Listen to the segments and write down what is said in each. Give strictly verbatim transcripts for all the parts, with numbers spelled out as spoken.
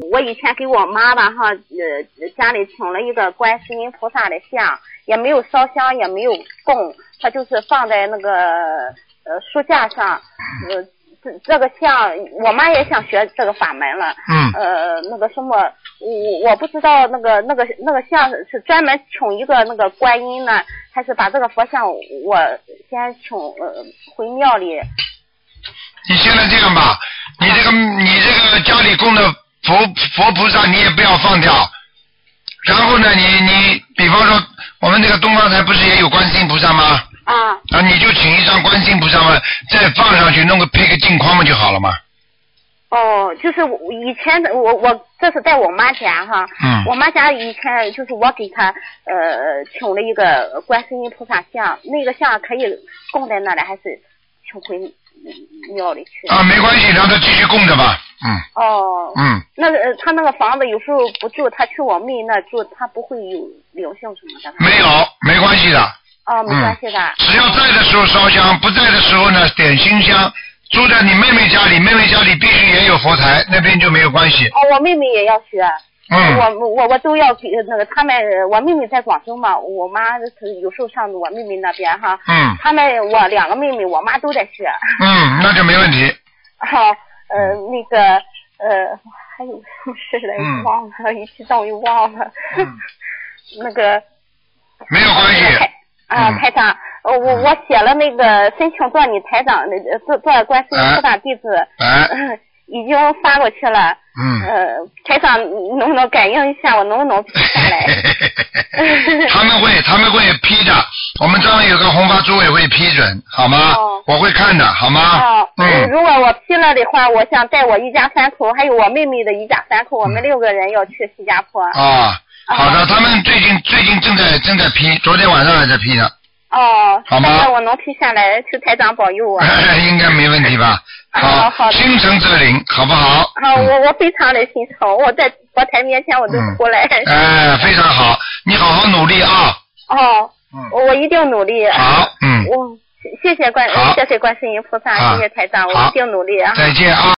我以前给我妈吧哈，呃，家里请了一个观世音菩萨的像，也没有烧香，也没有供，它就是放在那个呃书架上，呃。这这个像我妈也想学这个法门了， 嗯， 呃，那个什么，我我不知道那个那个那个像是专门请一个那个观音呢，还是把这个佛像我先请呃回庙里。 你现在这样吧，你这个你这个家里供的佛佛菩萨你也不要放掉，然后呢，你你比方说我们这个东方台不是也有观世音菩萨吗？ 啊， 啊，你就请一张观世音菩萨嘛，再放上去，弄个配个镜框嘛就好了嘛。 哦，就是我以前的我我这是在我妈家哈， 嗯， 我妈家以前就是我给她呃请了一个观世音菩萨像，那个像可以供在那里，还是请回庙里去？ 啊，没关系，让他继续供着吧。嗯。 哦。 嗯。 那个他那个房子有时候不住，他去我妹那住，他不会有灵性什么的。 没有，没关系的。 哦，没关系的。 嗯、只要在的时候烧香，不在的时候呢点心香。住在你妹妹家里，妹妹家里必须也有佛台，那边就没有关系。 哦，我妹妹也要学。 嗯。 我我我都要给那个他们，我妹妹在广州嘛，我妈有时候上我妹妹那边哈。 嗯。 他们我两个妹妹，我妈都在学。 嗯，那就没问题。 好、哦，呃，那个呃，还有什么事来、嗯、忘了，一激动又忘了。嗯、那个。 没有关系。 啊，台长，呃，我我写了那个申请做你台长的做做观世音菩萨弟子， 哎、 呃，已经发过去了。 嗯。 呃，台长能不能感应一下，我能不能批下来？ 他们会，他们会批的。我们这儿有个红发组委会批准，好吗？哦、我会看的，好吗？ 哦。嗯。如果我批了的话，我想带我一家三口，还有我妹妹的一家三口，我们六个人要去新加坡。 啊。好的，他们最近最近正在正在批，昨天晚上还在批呢。 哦， 好吗？ 我能批下来，求台长保佑啊。 应该没问题吧？ 好，好， 心诚则灵，好不好？ 好，我我非常的心诚，我在佛台面前我都哭了。 哎，非常好，你好好努力啊。 哦，嗯，我一定努力。 好，嗯。 我谢谢观，谢谢观世音菩萨，谢谢台长，我一定努力啊。 再见啊。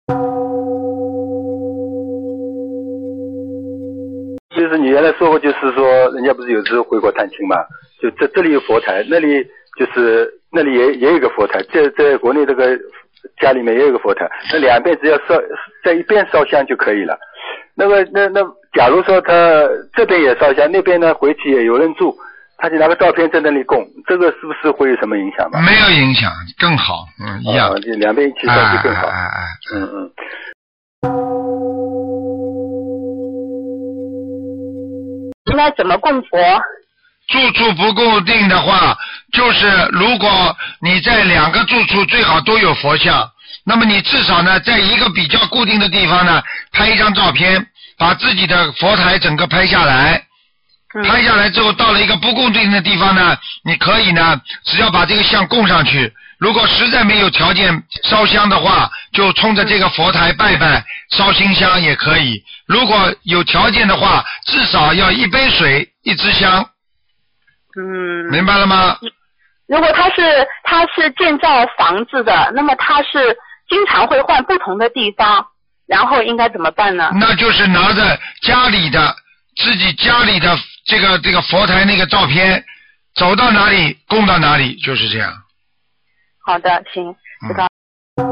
就是你原来说过，就是说人家不是有时候回国探亲嘛，就这这里有佛台，那里就是那里也也有个佛台，在在国内这个家里面也有个佛台，那两边只要烧在一边烧香就可以了。那么那那假如说他这边也烧香，那边呢回去也有人住，他就拿个照片在那里供，这个是不是会有什么影响吗？ 没有影响，更好，嗯，一样， 哦、就两边一起烧就更好。 哎哎哎， 嗯嗯。 应该怎么供佛？ 住处不固定的话，就是如果你在两个住处最好都有佛像，那么你至少呢，在一个比较固定的地方呢，拍一张照片，把自己的佛台整个拍下来。拍下来之后，到了一个不固定的地方呢，你可以呢，只要把这个像供上去。如果实在没有条件烧香的话，就冲着这个佛台拜拜，烧新香也可以。如果有条件的话，至少要一杯水，一支香。 嗯。 明白了吗？ 如果他是他是建造房子的，那么他是经常会换不同的地方，然后应该怎么办呢？ 那就是拿着家里的自己家里的这个这个佛台那个照片，走到哪里供到哪里，就是这样。 好的，行，知道。嗯、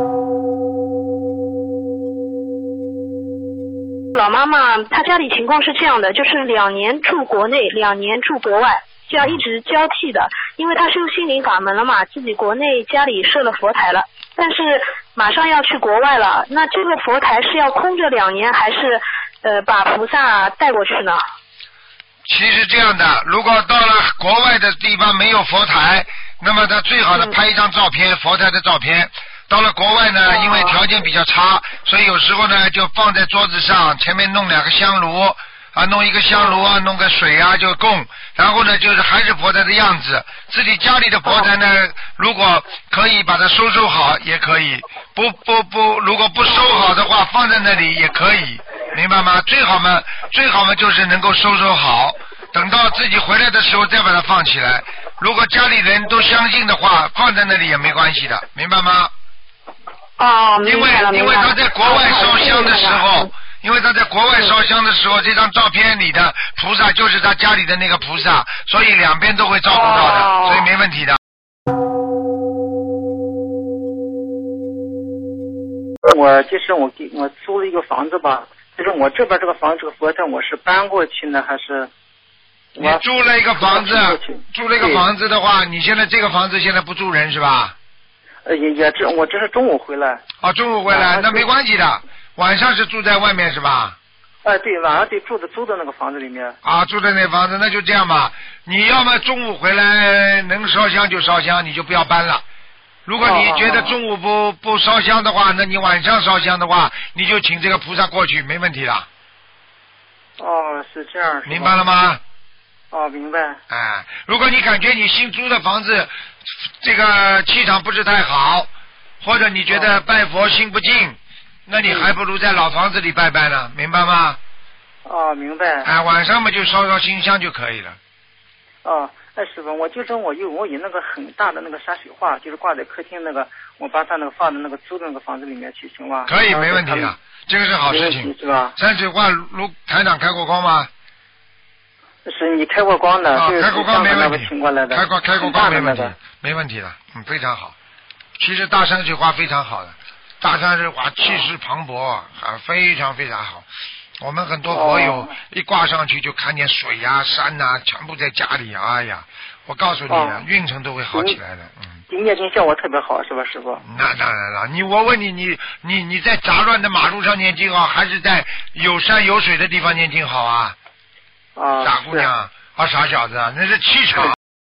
老妈妈她家里情况是这样的，就是两年住国内，两年住国外，这样一直交替的。因为她修心灵法门了嘛，自己国内家里设了佛台了，但是马上要去国外了，那这个佛台是要空着两年，还是呃把菩萨带过去呢？ 其实这样的，如果到了国外的地方没有佛台，那么他最好的拍一张照片、嗯、佛台的照片。到了国外呢，因为条件比较差，所以有时候呢就放在桌子上，前面弄两个香炉啊，弄一个香炉啊，弄个水啊就供，然后呢就是还是佛台的样子。自己家里的佛台呢，如果可以把它收收好也可以，不不不，如果不收好的话放在那里也可以，明白吗？最好嘛，最好嘛就是能够收收好，等到自己回来的时候再把它放起来。如果家里人都相信的话，放在那里也没关系的，明白吗？ 哦，明白了， 因为因为他在国外烧香的时候， 因为他在国外烧香的时候，这张照片里的菩萨就是他家里的那个菩萨，所以两边都会照顾到的， 哦、 所以没问题的。 我就是我给我租了一个房子吧，就是我这边这个房子这个佛台我是搬过去呢还是？ 你租了一个房子，租了一个房子的话，你现在这个房子现在不住人是吧？ 呃，也也这我这是中午回来。 哦，中午回来，啊、那没关系的。晚上是住在外面是吧？ 呃，对，晚上得住的租的那个房子里面。 啊，住在那房子，那就这样吧。你要么中午回来能烧香就烧香，你就不要搬了。如果你觉得中午不、哦、不烧香的话，那你晚上烧香的话，你就请这个菩萨过去，没问题的。 哦，是这样。 明白了吗？ 哦，明白。 哎，如果你感觉你新租的房子这个气场不是太好，或者你觉得拜佛心不静，哦、那你还不如在老房子里拜拜呢，明白吗？ 哦，明白。 哎，晚上嘛就烧烧新香就可以了。 哦，哎，师傅，我就说我有我有那个很大的那个山水画，就是挂在客厅那个，我把它那个放在那个租的那个房子里面去，行吗？ 可以，没问题的，这个是好事情， 是吧？ 山水画，如台长开过光吗？ 是你开过光的， 啊、 就是开过光没问题， 请过来的， 开过开过光没问题， 那个、 没问题的，嗯，非常好。其实大山水画非常好的，大山水画气势磅礴，啊，非常非常好。我们很多佛友、哦、一挂上去就看见水呀、啊、山呐、啊，全部在家里，哎呀，我告诉你啊，哦、运程都会好起来的，嗯。 今念经效果特别好，是吧，师傅？ 那当然了，你我问你，你你你在杂乱的马路上念经好，还是在有山有水的地方念经好啊？ 啊， 傻姑娘啊，傻小子啊，那是气场。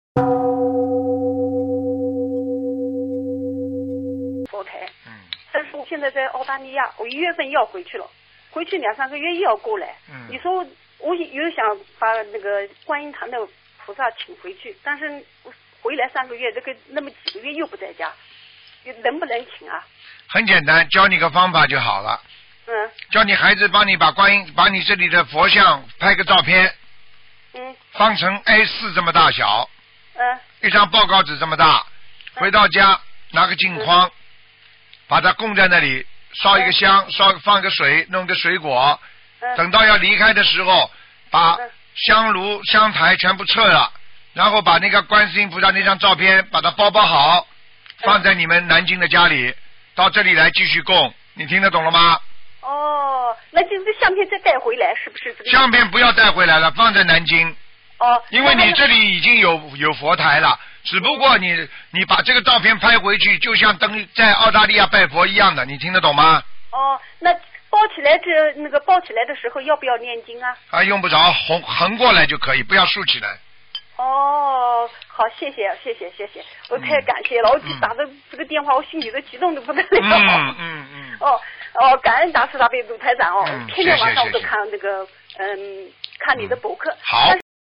佛台，嗯，但是我现在在澳大利亚，我一月份要回去了，回去两三个月又要过来。嗯，你说我又想把那个观音堂的菩萨请回去，但是回来三个月，这个那么几个月又不在家，能不能请啊？ 很简单，教你个方法就好了。 嗯， 叫你孩子帮你把观音，把你这里的佛像拍个照片， 嗯， 放成 A 四 这么大小， 嗯， 一张报告纸这么大，回到家拿个镜框，嗯、把它供在那里，烧一个香，烧放个水，弄个水果，嗯、等到要离开的时候，把香炉、香台全部撤了，然后把那个观世音菩萨那张照片把它包包好，放在你们南京的家里，到这里来继续供，你听得懂了吗？ 哦，那就是相片再带回来，是不是这个？ 相片不要带回来了，放在南京。 哦。 因为你这里已经有有佛台了，只不过你你把这个照片拍回去，就像登在澳大利亚拜佛一样的，你听得懂吗？ 哦，那包起来这那个包起来的时候要不要念经啊？ 啊，用不着，横横过来就可以，不要竖起来。 哦，好，谢谢，谢谢，谢谢，我太感谢了， 嗯、 我打的这个电话，我心里都激动的不得了。 嗯嗯嗯。 哦哦，感恩大慈大悲卢台长哦， 嗯、 天天晚上我都看那个嗯看你的博客。 嗯、好。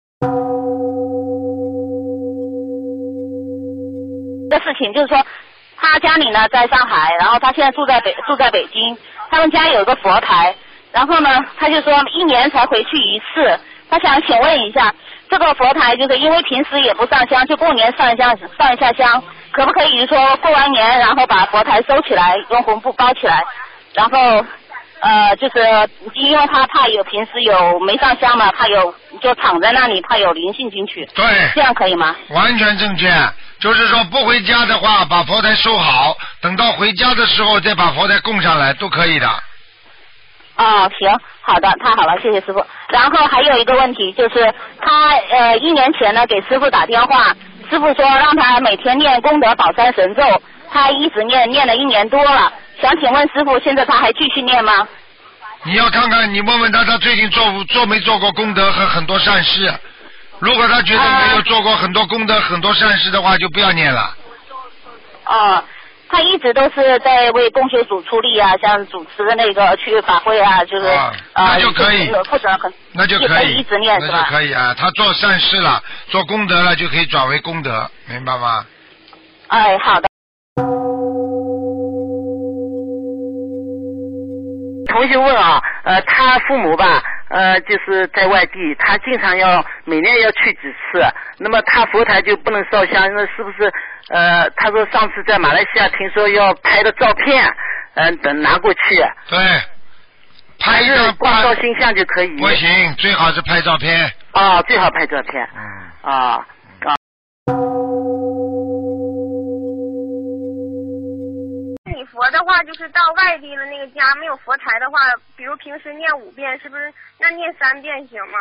的事情就是说，他家里呢在上海，然后他现在住在北住在北京，他们家有一个佛台，然后呢他就说一年才回去一次，他想请问一下。这个佛台就是因为平时也不上香，就过年上一下上一下香，可不可以说过完年然后把佛台收起来，用红布包起来，然后呃就是因为他怕有平时有没上香嘛，怕有就躺在那里，怕有灵性进去。 对， 这样可以吗？ 完全正确，就是说不回家的话，把佛台收好，等到回家的时候再把佛台供上来，都可以的。 哦，行，好的，太好了，谢谢师傅。然后还有一个问题，就是他呃一年前呢给师傅打电话，师傅说让他每天念功德宝山神咒，他一直念，念了一年多了，想请问师傅，现在他还继续念吗？ 你要看看，你问问他，他最近做做没做过功德和很多善事？如果他觉得没有做过很多功德、呃、很多善事的话，就不要念了。 哦。他一直都是在为供修组出力啊，像主持的那个去法会啊，就是啊， 那就可以， 负责很， 那就可以一直念是吧？ 那就可以啊，他做善事了，做功德了，就可以转为功德，明白吗？ 哎，好的。 同学问啊，呃，他父母吧，呃，就是在外地，他经常要每年要去几次，那么他佛台就不能烧香，那是不是？呃，他说上次在马来西亚听说要拍的照片，嗯、呃，等拿过去。 对， 拍一张光照形象就可以？ 不行，最好是拍照片。 哦，最好拍照片。 嗯。 啊啊。 礼佛的话，就是到外地了那个家没有佛台的话，比如平时念五遍，是不是那念三遍行吗？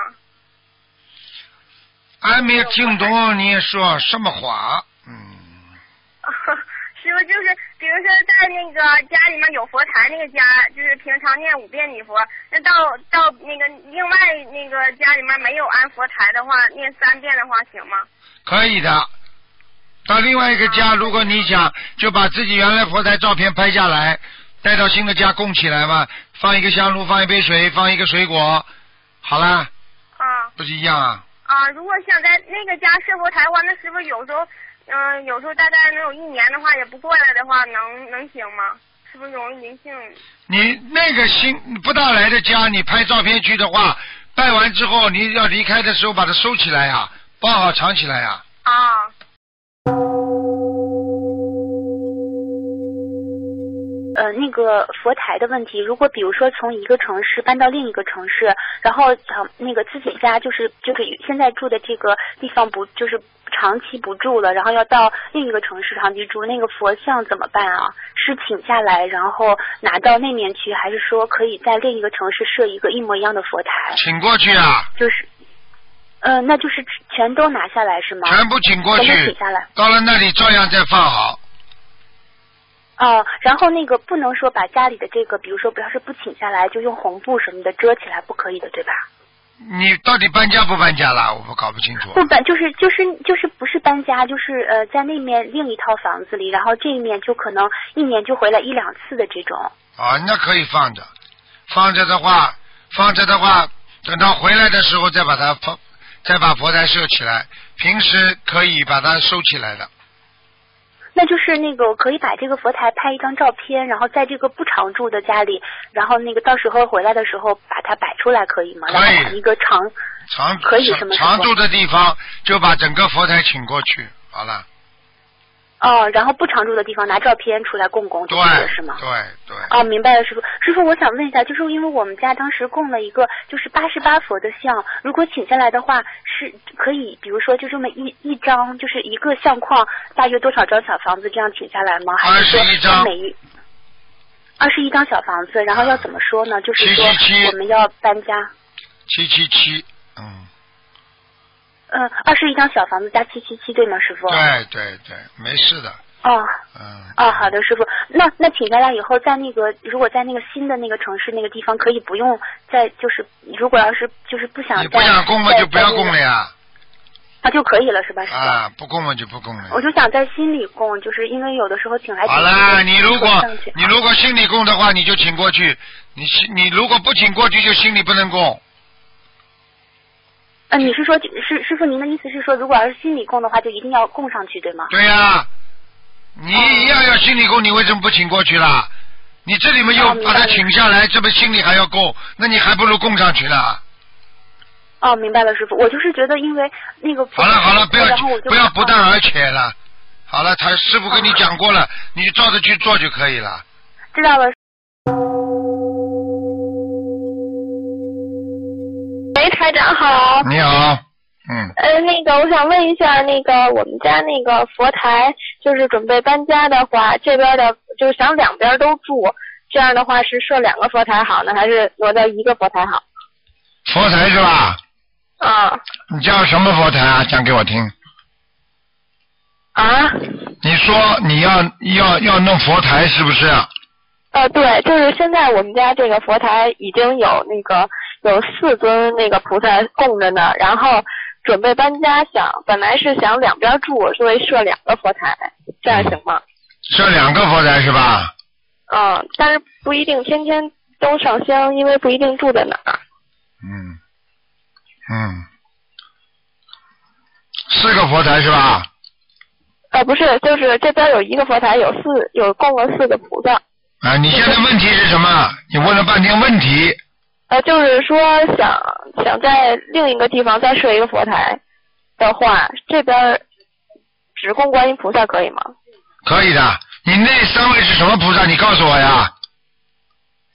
还没有听懂你说什么话？嗯。 师傅就是，比如说在那个家里面有佛台那个家，就是平常念五遍礼佛，那到到那个另外那个家里面没有安佛台的话，念三遍的话行吗？ 可以的。到另外一个家，如果你想就把自己原来佛台照片拍下来，带到新的家供起来嘛，放一个香炉，放一杯水，放一个水果，好啦。 啊。 不是一样啊？ 啊，如果想在那个家设佛台的话，那是不是有时候？嗯、呃，有时候大概能有一年的话，也不过来的话，能能行吗？是不是容易灵性？ 你那个新不大来的家，你拍照片去的话，拜完之后你要离开的时候把它收起来呀、啊，包好藏起来呀、 啊。啊。 呃，那个佛台的问题，如果比如说从一个城市搬到另一个城市，然后想那个自己家就是就是现在住的这个地方不就是长期不住了，然后要到另一个城市长期住，那个佛像怎么办啊？是请下来然后拿到那面去，还是说可以在另一个城市设一个一模一样的佛台？ 请过去啊。 就是。嗯、呃，那就是全都拿下来是吗？ 全部请过去， 全部请下来， 到了那里照样再放好。 哦，然后那个不能说把家里的这个，比如说要是不请下来，就用红布什么的遮起来，不可以的，对吧？ 你到底搬家不搬家了？我搞不清楚。 不搬，就是就是就是不是搬家，就是呃在那面另一套房子里，然后这一面就可能一年就回来一两次的这种。 啊，那可以放着，放着的话，放着的话，等到回来的时候再把它放，再把佛台设起来。平时可以把它收起来的。 那就是那个可以把这个佛台拍一张照片，然后在这个不常住的家里，然后那个到时候回来的时候把它摆出来，可以吗？ 可以。 然后一个常常可以什么常住的地方就把整个佛台请过去，好了。 哦，然后不常住的地方拿照片出来供供就可以了，是吗？ 对对。 哦，明白了，师傅。师傅，我想问一下，就是因为我们家当时供了一个就是八十八佛的像，如果请下来的话，是可以，比如说就这么一一张，就是一个相框，大约多少张小房子这样请下来吗？还是说每一二十一张小房子，然后要怎么说呢？就是说我们要搬家。 七七七，嗯。 嗯，二十一张小房子加七七七，对吗，师傅？ 对对对，没事的。 哦。 嗯。 哦，好的，师傅。那那请下来以后，在那个如果在那个新的那个城市那个地方，可以不用再就是，如果要是就是不想再你不想供嘛，就不要供了呀。 啊，就可以了是吧，师傅？ 啊，不供嘛就不供了。 我就想在心里供，就是因为有的时候请来。 好啦，你如果你如果心里供的话，你就请过去；你你如果不请过去，就心里不能供。 呃，你是说师师傅您的意思是说，如果要是心里供的话，就一定要供上去，对吗？ 对呀、啊，你一样要心里供，你为什么不请过去啦？你这里面又把它请下来，这不心里还要供，那你还不如供上去了。 哦，明白了，师傅，我就是觉得因为那个。 好了好了，不要不要不但而且了。好了，他师傅跟你讲过了，哦、你就照着去做就可以了。 知道了。 喂，台长好。 你好，嗯。 呃，那个我想问一下，那个我们家那个佛台，就是准备搬家的话，这边的就是想两边都住，这样的话是设两个佛台好呢，还是挪到一个佛台好？ 佛台是吧？ 啊。 你叫什么佛台啊？讲给我听。 啊？ 你说你要要要弄佛台是不是？ 呃，对，就是现在我们家这个佛台已经有那个有四尊那个菩萨供着呢，然后准备搬家想，本来是想两边住，所以设两个佛台，这样行吗？ 设两个佛台是吧？ 嗯，但是不一定天天都上香，因为不一定住在哪儿。 嗯嗯，四个佛台是吧？ 呃，不是，就是这边有一个佛台，有四有供了四个菩萨。 啊，你现在问题是什么？你问了半天问题。 呃，就是说想想在另一个地方再设一个佛台的话，这边只供观音菩萨可以吗？ 可以的。你那三位是什么菩萨？你告诉我呀。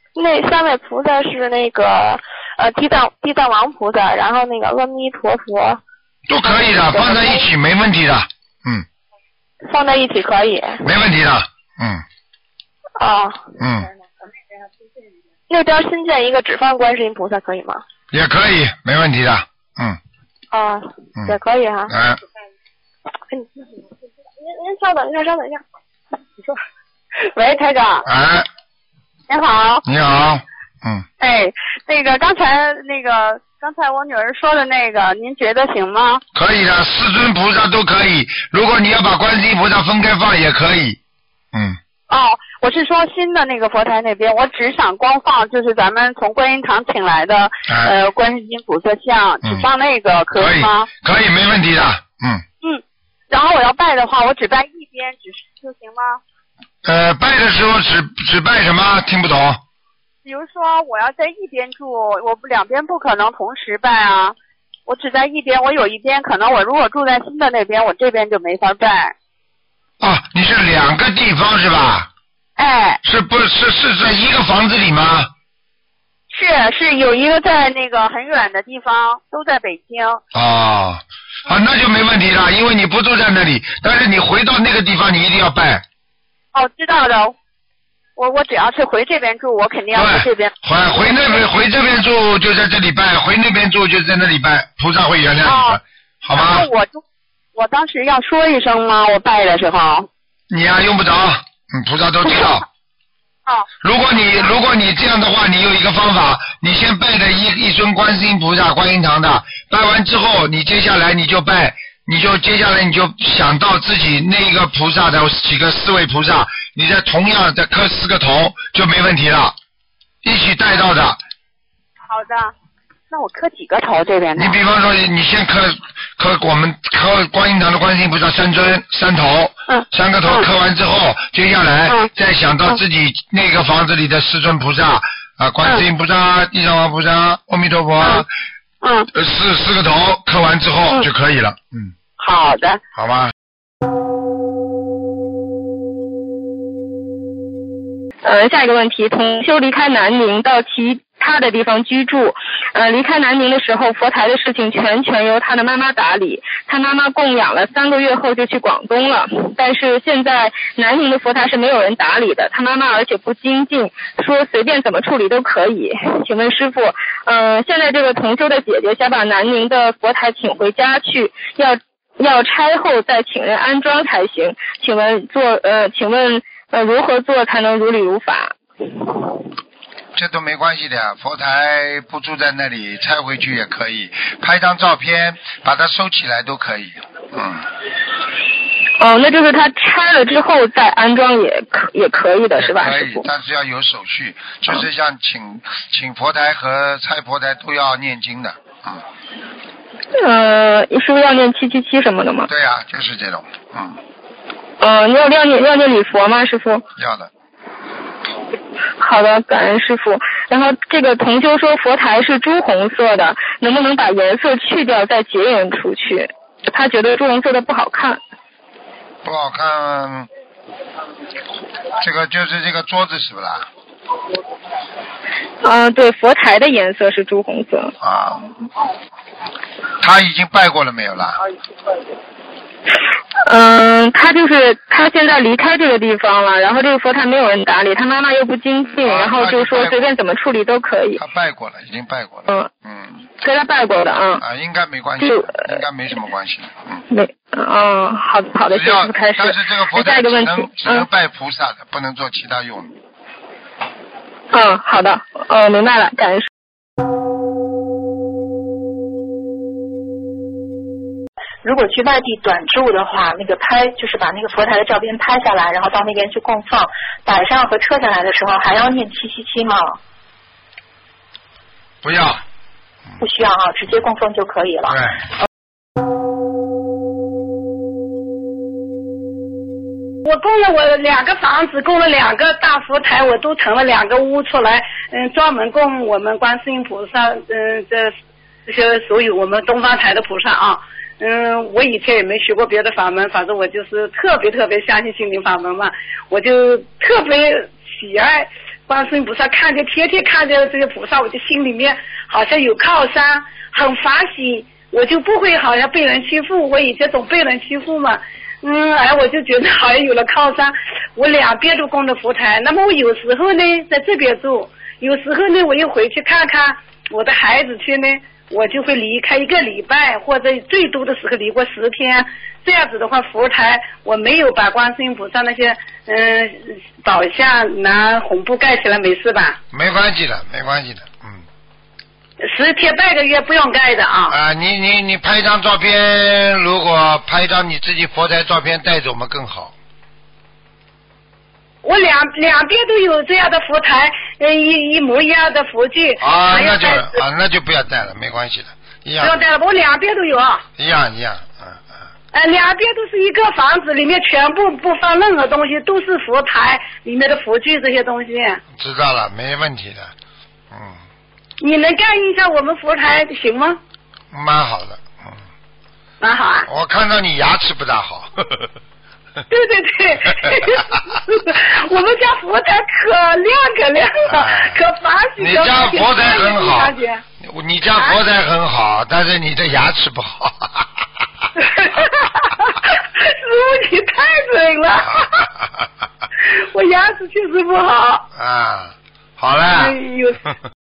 那三位菩萨是那个呃地藏地藏王菩萨，然后那个阿弥陀佛。 都可以的，放在一起没问题的。嗯。 放在一起可以。 没问题的。嗯。 哦。 嗯。 那边新建一个只放观世音菩萨可以吗？ 也可以，没问题的。嗯。 啊，嗯、也可以哈。 嗯。 您您稍等一下，稍等一下。你说。喂，台长。 哎。 您好。 你好。嗯。 哎，那个刚才那个刚才我女儿说的那个，您觉得行吗？ 可以的，四尊菩萨都可以。如果你要把观世音菩萨分开放也可以。嗯。 哦，我是说新的那个佛台那边，我只想光放就是咱们从观音堂请来的、哎、呃观世音菩萨像，只放那个、嗯、可以吗？ 可以，可以没问题的。嗯。 嗯，然后我要拜的话，我只拜一边，只就行吗？ 呃，拜的时候只只拜什么？听不懂。 比如说我要在一边住，我两边不可能同时拜啊。我只在一边，我有一边可能我如果住在新的那边，我这边就没法拜。 啊，你是两个地方是吧？ 哎。 是不是是在一个房子里吗？ 是是有一个在那个很远的地方，都在北京。 哦，啊，那就没问题了，因为你不住在那里，但是你回到那个地方，你一定要拜。 哦，知道的。我我只要是回这边住，我肯定要回这边。 回回那边回这边住就在这里拜，回那边住就在那里拜，菩萨会原谅你的，哦、好吗？ 然后我就我当时要说一声吗？我拜的时候。 你呀、啊，用不着，嗯，菩萨都知道。 哦。 如果你如果你这样的话，你有一个方法，你先拜的一一尊观世音菩萨，观音堂的，拜完之后，你接下来你就拜。你就接下来你就想到自己那个菩萨的几个四位菩萨，你再同样再磕四个头就没问题了，一起带到的。 好的，那我磕几个头这边的？ 你比方说，你先磕磕我们磕观音堂的观世音菩萨三尊三头， 嗯， 三个头磕完之后，嗯、接下来、嗯、再想到自己那个房子里的四尊菩萨啊，观世音菩萨、地藏王菩萨、阿弥陀佛， 嗯， 嗯四四个头磕完之后就可以了，嗯。 好的， 好吧。 呃，下一个问题，同修离开南宁到其他的地方居住，呃，离开南宁的时候，佛台的事情全权由他的妈妈打理，他妈妈供养了三个月后就去广东了，但是现在南宁的佛台是没有人打理的，他妈妈而且不精进，说随便怎么处理都可以。请问师父，呃，现在这个同修的姐姐想把南宁的佛台请回家去，要要拆后再请人安装才行，请问做呃，请问呃如何做才能如理如法？ 这都没关系的，佛台不住在那里，拆回去也可以，拍张照片把它收起来都可以。嗯。 哦，那就是他拆了之后再安装也可也可以的是吧？ 可以，但是要有手续，就是像请、嗯、请佛台和拆佛台都要念经的。嗯。 呃，是不是要念七七七什么的吗？ 对呀、啊，就是这种，嗯。 呃，你要要念要念礼佛吗，师父？ 要的。 好的，感恩师父。然后这个同修说佛台是朱红色的，能不能把颜色去掉再结缘出去？他觉得朱红色的不好看。 不好看，这个就是这个桌子是不啦？ 嗯、呃，对，佛台的颜色是朱红色。 啊，他已经拜过了没有啦？ 嗯、呃，他就是他现在离开这个地方了，然后这个佛台没有人打理，他妈妈又不精进，啊、然后就说随便怎么处理都可以。 他拜过了，已经拜过了。 嗯嗯， 跟他拜过的啊。 啊，应该没关系，应该没什么关系。嗯。 没，哦，好的好的，这次开始。 但是这个佛台下一个问题， 只能拜菩萨的，嗯、不能做其他用的。 嗯，好的，哦，明白了，感恩。 如果去外地短住的话，那个拍就是把那个佛台的照片拍下来，然后到那边去供放，摆上和撤下来的时候还要念七七七吗？ 不要。 不需要啊，直接供奉就可以了。 对。 我供了我两个房子，供了两个大佛台，我都腾了两个屋出来，嗯，专门供我们观世音菩萨，嗯，这这些所有我们东方台的菩萨啊。嗯，我以前也没学过别的法门，反正我就是特别特别相信心灵法门嘛，我就特别喜爱观世音菩萨，看见天天看见这些菩萨，我就心里面好像有靠山，很法喜，我就不会好像被人欺负。我以前总被人欺负嘛，嗯，哎，我就觉得好像有了靠山。我两边都供着佛台，那么我有时候呢在这边住，有时候呢我又回去看看我的孩子去呢，我就会离开一个礼拜，或者最多的时候离过十天。这样子的话，佛台我没有把观世音菩萨那些嗯宝像拿红布盖起来，没事吧？ 没关系的，没关系的，嗯。 十天半个月不用盖的啊。 啊，你你你拍一张照片，如果拍一张你自己佛台照片带走嘛更好。 我两两边都有这样的佛台，呃一一模一样的佛具。 啊，那就啊那就不要带了，没关系的，一样。 不用带了，我两边都有啊。 一样一样。 呃，两边都是一个房子，里面全部不放任何东西，都是佛台里面的佛具这些东西。 知道了，没问题的，嗯。 你能干一下我们佛台行吗？ 蛮好的，嗯。 蛮好啊。 我看到你牙齿不大好。 对对对，我们家佛台可亮可亮了，啊、可法喜。 你家佛台很好，你家佛台很好，啊、但是你的牙齿不好。 师傅，你太准了，我牙齿确实不好。 啊，好了。 哎呦